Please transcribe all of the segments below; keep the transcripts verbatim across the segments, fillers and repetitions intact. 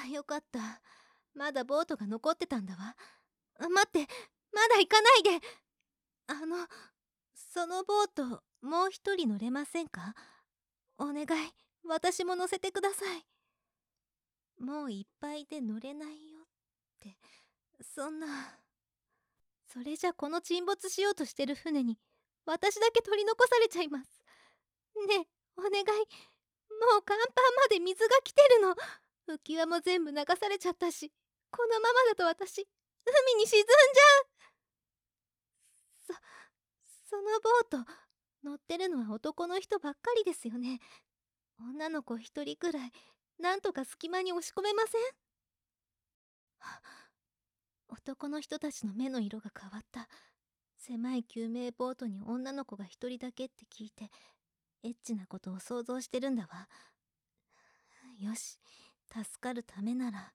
あ、よかった。まだボートが残ってたんだわ。待って、まだ行かないで。あの、そのボート、もう一人乗れませんか？お願い、私も乗せてください。もういっぱいで乗れないよって、そんな。それじゃこの沈没しようとしてる船に、私だけ取り残されちゃいます。ねえ、お願い。もう甲板まで水が来てるの。浮き輪も全部流されちゃったし、このままだと私、海に沈んじゃう。そ、そのボート、乗ってるのは男の人ばっかりですよね。女の子一人くらい、なんとか隙間に押し込めません？は男の人たちの目の色が変わった。狭い救命ボートに女の子が一人だけって聞いて、エッチなことを想像してるんだわ。よし、助かるためなら。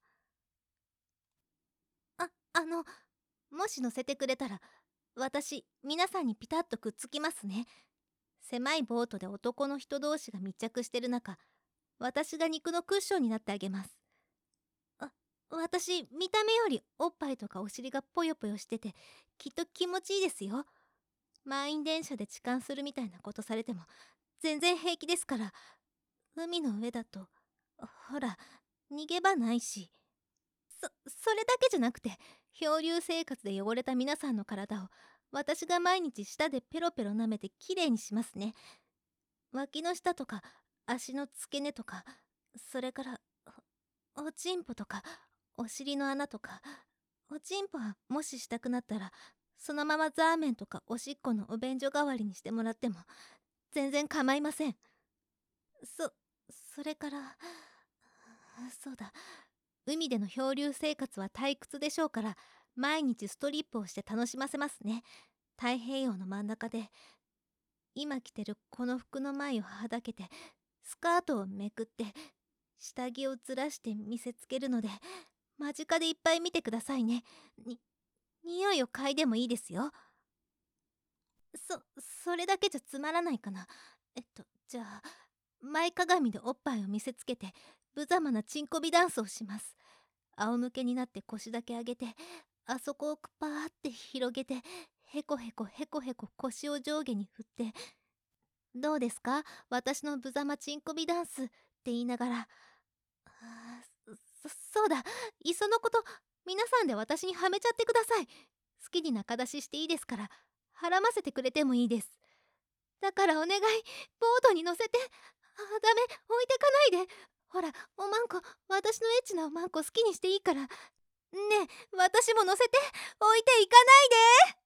あ、あの、もし乗せてくれたら、私、皆さんにピタッとくっつきますね。狭いボートで男の人同士が密着してる中、私が肉のクッションになってあげます。あ、私、見た目よりおっぱいとかお尻がぽよぽよしてて、きっと気持ちいいですよ。満員電車で痴漢するみたいなことされても、全然平気ですから。海の上だと、ほら、逃げ場ないし。そ、それだけじゃなくて、漂流生活で汚れた皆さんの体を、私が毎日舌でペロペロ舐めてきれいにしますね。脇の下とか、足の付け根とか、それから、お、おちんぽとか、お尻の穴とか、おちんぽはもししたくなったら、そのままザーメンとかおしっこのお便所代わりにしてもらっても、全然構いません。そ、それから、そうだ、海での漂流生活は退屈でしょうから、毎日ストリップをして楽しませますね。太平洋の真ん中で、今着てるこの服の前をはだけて、スカートをめくって、下着をずらして見せつけるので、間近でいっぱい見てくださいね。に、匂いを嗅いでもいいですよ。そ、それだけじゃつまらないかな。えっと、じゃあ、前かがみでおっぱいを見せつけて、無様なチンコビダンスをします。仰向けになって腰だけ上げて、あそこをくぱーって広げて、へこへこへこへこ腰を上下に振って、どうですか私の無様チンコビダンスって言いながら、あーそ、そうだ、いっそのこと、皆さんで私にはめちゃってください。好きに仲出ししていいですから、はらませてくれてもいいです。だからお願い、ボートに乗せて。あ、ダメ、置いてかないで。ほら、おまんこ、私のエッチなおまんこ好きにしていいから。ねえ、私も乗せて。置いていかないで。